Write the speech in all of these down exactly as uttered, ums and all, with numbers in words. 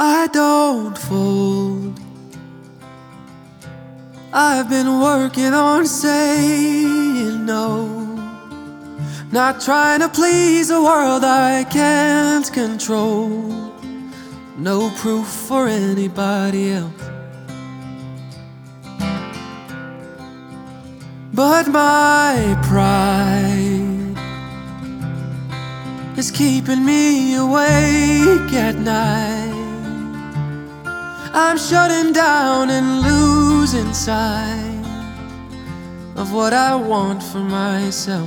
I don't fold. I've been working on saying no, not trying to please a world I can't control. No proof for anybody else, but my pride is keeping me awake at night. I'm shutting down and losing sight of what I want for myself.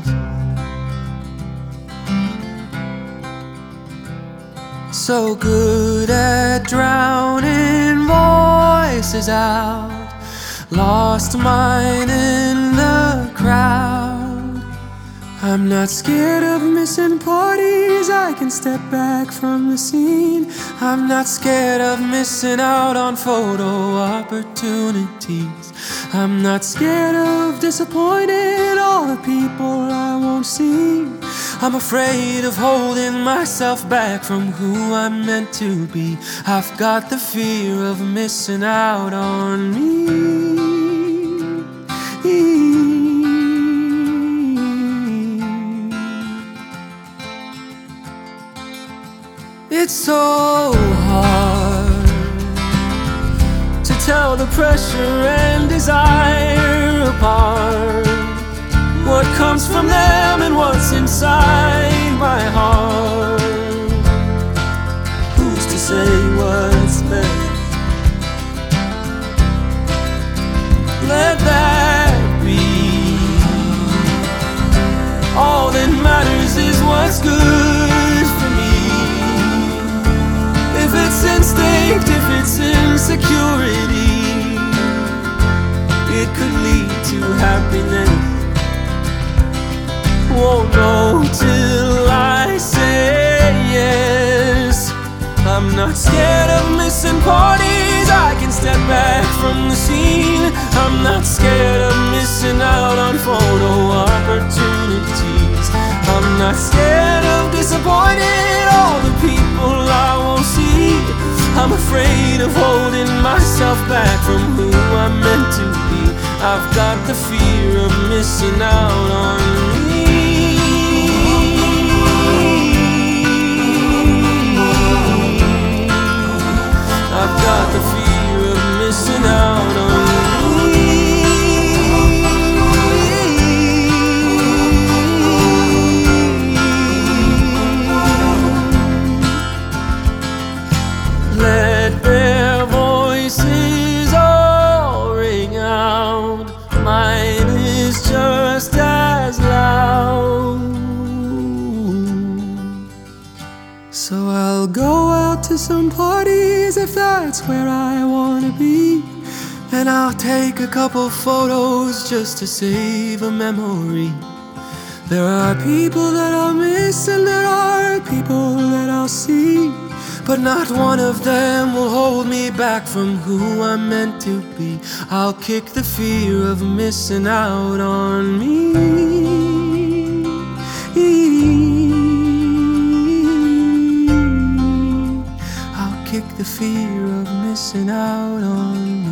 So good at drowning voices out, lost mine in the crowd. I'm not scared of missing parties, I can step back from the scene. I'm not scared of missing out on photo opportunities. I'm not scared of disappointing all the people I won't see. I'm afraid of holding myself back from who I'm meant to be. I've got the fear of missing out on me. It's so hard to tell the pressure and desire apart. What comes from them and what's inside my heart? Who's to say what's best? Let that be. All that matters is what's good for me. If it's instinct, if it's insecurity, it could lead to happiness. Won't know till I say yes. I'm not scared of missing parties, I can step back from the scene. I'm not scared of missing out on photo opportunities. I'm not scared of disappointing all the people I won't see. I'm afraid of holding myself back from who I'm meant to be. I've got the fear of missing out on me. I've got the fear of missing out on me. Let their voices all ring out. Mine is just as loud. So I'll go out to some parties if that's where I wanna be, and I'll take a couple photos just to save a memory. There are people that I'll miss and there are people that I'll see, but not one of them will hold me back from who I'm meant to be. I'll kick the fear of missing out on me. I'll kick the fear of missing out on me.